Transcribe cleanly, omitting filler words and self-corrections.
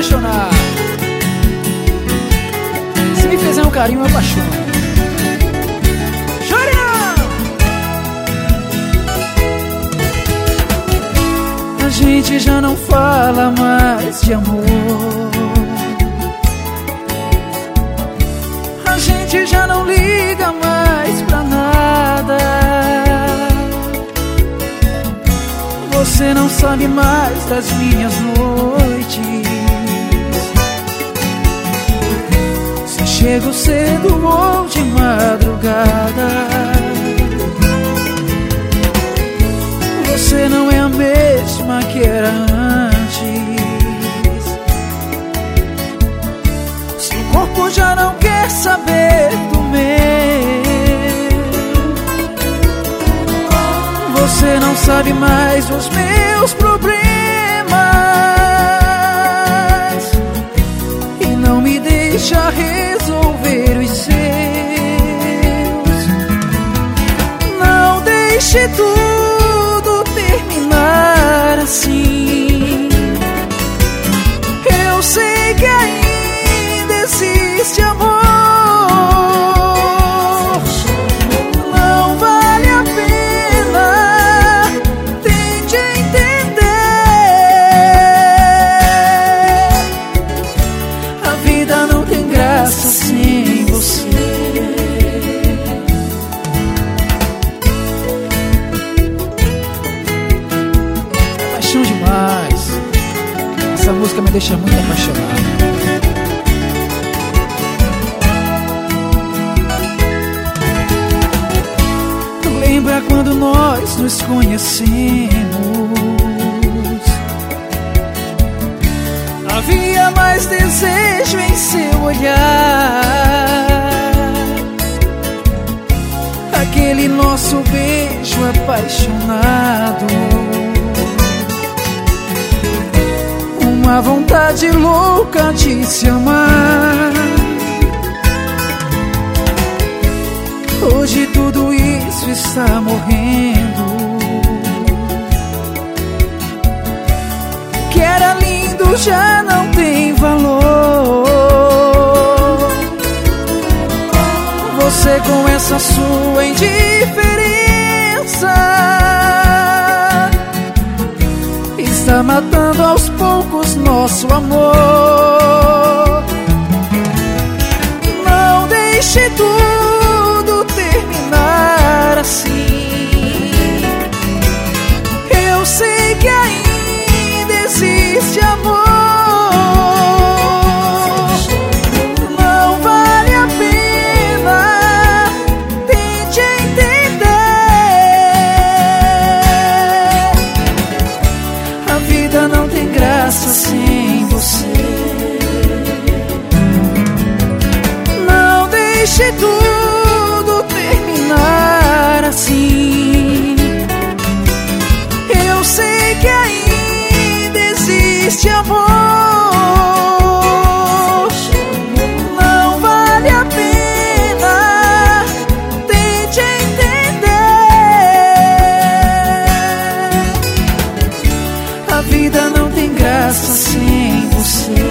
apaixonar. Se me fizer um carinho, eu apaixono. A gente já não fala mais de amor. A gente já não liga mais pra nada. Você não sabe mais das minhas noites. Se chego cedo ou de madrugada. Você não é a mesma que era antes. Seu corpo já não quer saber do meu. Você não sabe mais os meus problemas e não me deixa resolver os seus. Não deixe tudo terminar assim. Eu sei que ainda existe amor. Não vale a pena, tente entender. A vida não tem graça sem você. Demais. Essa música me deixa muito apaixonado. Lembra quando nós nos conhecemos? Havia mais desejo em seu olhar. Aquele nosso beijo apaixonado. Uma vontade louca de se amar. Hoje tudo isso está morrendo. O que era lindo já não tem valor. Você com essa sua indiferença está matando aos poucos nosso amor. Não deixe tudo terminar assim. Eu sei que ainda existe amor. Não vale a pena, tente entender. A vida não tem graça sem você. Não deixe tudo terminar assim. Eu sei que ainda existe amor. Não vale a pena, tente entender. A vida não tem graça sem você.